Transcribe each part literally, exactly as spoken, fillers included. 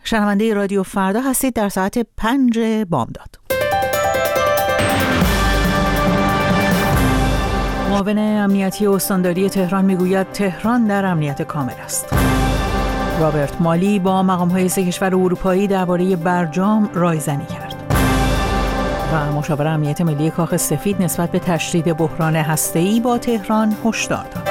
شنونده رادیو فردا هستید در ساعت پنج بامداد. معاون امنیتی استانداری تهران میگوید تهران در امنیت کامل است. رابرت مالی با مقام‌های سه کشور اروپایی درباره برجام رایزنی کرد. و مشاور امنیت ملی کاخ سفید نسبت به تشدید بحران هسته‌ای با تهران هشدار داد.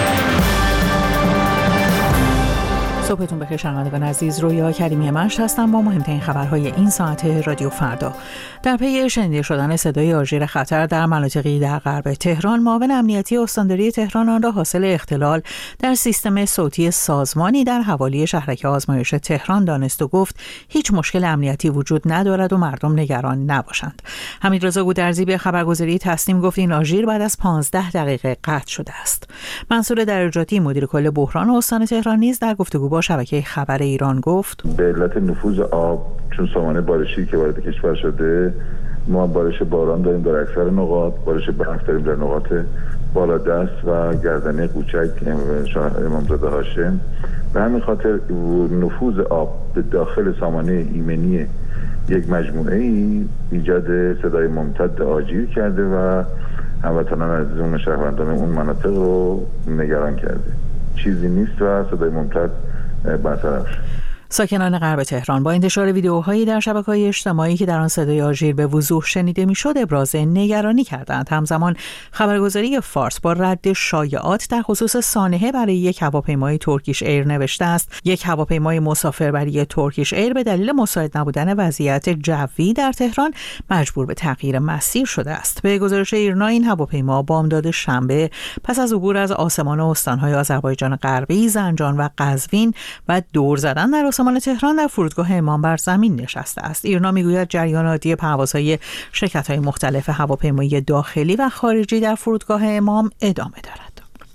صبحتون بخیر شنوندگان عزیز، رویا کریمی مشت هستم با مهمترین خبرهای این ساعت رادیو فردا. در پی شنیده شدن صدای آژیر خطر در مناطقی در غرب تهران، معاون امنیتی استانداری تهران آن را حاصل اختلال در سیستم صوتی سازمانی در حوالی شهرک آزمایش تهران دانست و گفت هیچ مشکل امنیتی وجود ندارد و مردم نگران نباشند. حمیدرضا گودرزی به خبرگزاری تسنیم گفت این آژیر بعد از پانزده دقیقه قطع شده است. منصور درجاتی مدیر کل بحران استان تهران نیز در گفتگو با شبکه خبر ایران گفت به علت نفوذ آب، چون سامانه بارشی که وارد کشور شده، ما بارش باران داریم در اکثر نقاط، بارش برف داریم در نقاط بالادست و گردنه قوچک شهر امامزاده هاشم. به همین خاطر نفوذ آب به داخل سامانه ایمنی یک مجموعه ای ایجاد صدای ممتد آجیر کرده و هموطنان عزیزمون و شهروندان اون مناطق رو نگران کرده. چیزی نیست و صدای ممتد برطرف شد. ساکنان غرب تهران با انتشار ویدیوهایی در شبکه‌های اجتماعی که در آن صدای آژیر به وضوح شنیده می‌شد ابراز نگرانی کردند. همزمان خبرگزاری فارس با رد شایعات در خصوص سانحه برای یک هواپیمای ترکیش ایر نوشته است یک هواپیمای مسافربری ترکیش ایر به دلیل مساعد نبودن وضعیت جوی در تهران مجبور به تغییر مسیر شده است. به گزارش ایرنا این هواپیما بامداد شنبه پس از عبور از آسمان استان‌های آذربایجان غربی، زنجان و قزوین و دور زدن در آسمان تهران در فرودگاه امام بر زمین نشسته است. ایرنا میگوید جریان عادی پروازهای شرکت‌های مختلف هواپیمایی داخلی و خارجی در فرودگاه امام ادامه دارد.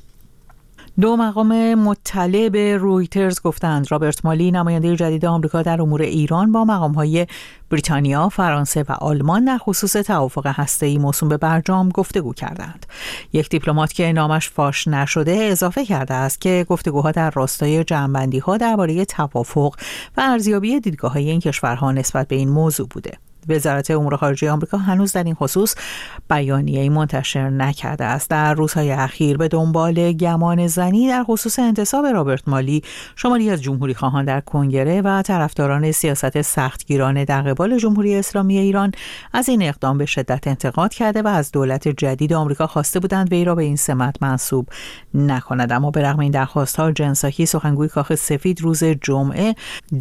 دو مقام مطلع به رویترز گفتند رابرت مالی نماینده جدید آمریکا در امور ایران با مقام‌های بریتانیا، فرانسه و آلمان در خصوص توافق هسته‌ای موسوم به برجام گفتگو کردند. یک دیپلمات که نامش فاش نشده اضافه کرده است که گفتگوها در راستای جمع‌بندی‌ها درباره توافق و ارزیابی دیدگاه‌های این کشورها نسبت به این موضوع بوده. وزارت امور خارجه آمریکا هنوز در این خصوص بیانیه‌ای منتشر نکرده است. در روزهای اخیر به دنبال گمان زنی در خصوص انتصاب رابرت مالی، شماری از جمهوری خواهان در کنگره و طرفداران سیاست سختگیرانه در قبال جمهوری اسلامی ایران از این اقدام به شدت انتقاد کرده و از دولت جدید آمریکا خواسته بودند وی را به این سمت منصوب نکند. اما به رغم این درخواست‌ها، جن ساکی سخنگوی کاخ سفید روز جمعه